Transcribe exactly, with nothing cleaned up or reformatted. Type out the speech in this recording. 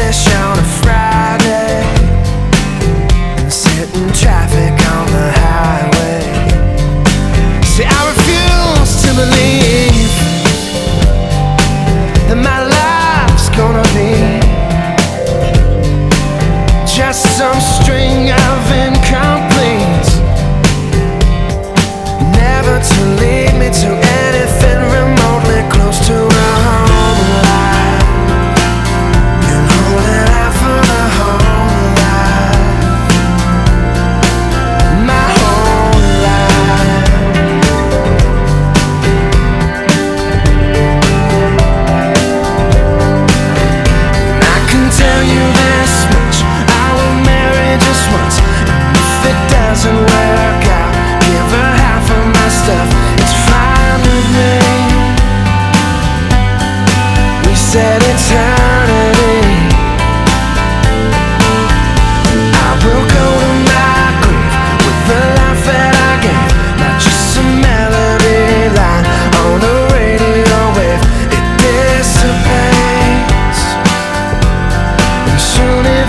finish on a Friday and sit in traffic on the highway. See, I refuse to believe that my life's gonna be just some string of incompletes, never to lead me to anything remotely close to a home life. Been holding out for the whole life, my whole life. I can tell you this much: I will marry just once, and if it doesn't work out, give her half of my stuff. It's fine with me. We said eternity. I will go to my grave with the life that I gave, not just some melody line on a radio wave. It dissipates, and soon it